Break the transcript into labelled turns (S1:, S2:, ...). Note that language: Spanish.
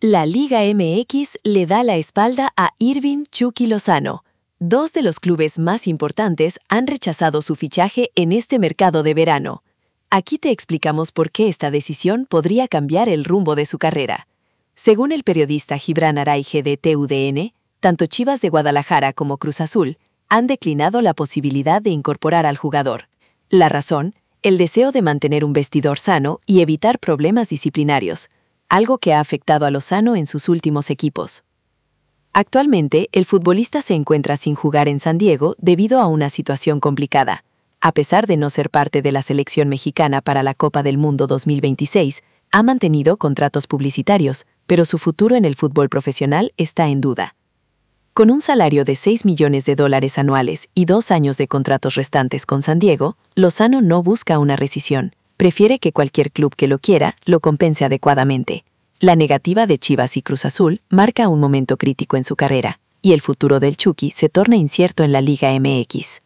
S1: La Liga MX le da la espalda a Irving Chucky Lozano. Dos de los clubes más importantes han rechazado su fichaje en este mercado de verano. Aquí te explicamos por qué esta decisión podría cambiar el rumbo de su carrera. Según el periodista Gibran Araige de TUDN, tanto Chivas de Guadalajara como Cruz Azul han declinado la posibilidad de incorporar al jugador. La razón, el deseo de mantener un vestidor sano y evitar problemas disciplinarios, algo que ha afectado a Lozano en sus últimos equipos. Actualmente, el futbolista se encuentra sin jugar en San Diego debido a una situación complicada. A pesar de no ser parte de la selección mexicana para la Copa del Mundo 2026, ha mantenido contratos publicitarios, pero su futuro en el fútbol profesional está en duda. Con un salario de $6 millones anuales y 2 años de contratos restantes con San Diego, Lozano no busca una rescisión. Prefiere que cualquier club que lo quiera lo compense adecuadamente. La negativa de Chivas y Cruz Azul marca un momento crítico en su carrera, y el futuro del Chucky se torna incierto en la Liga MX.